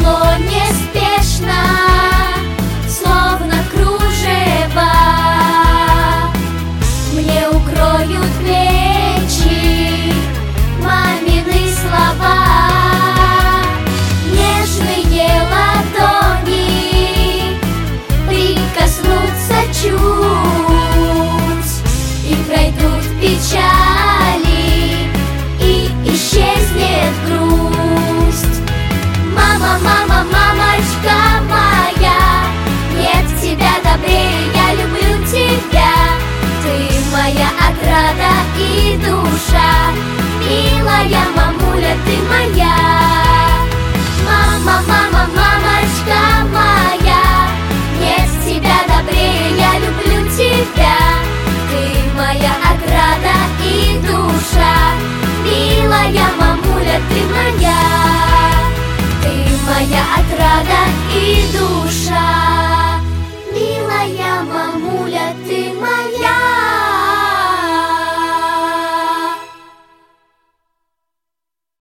текло неспешно, словно кружево. Мне укроют плечи мамины слова, нежные ладони прикоснутся чуть, и пройдут печали, и исчезнет грусть. Мама, мама, мамочка моя, нет тебя добрее, я люблю тебя. Ты моя отрада и душа, милая мама.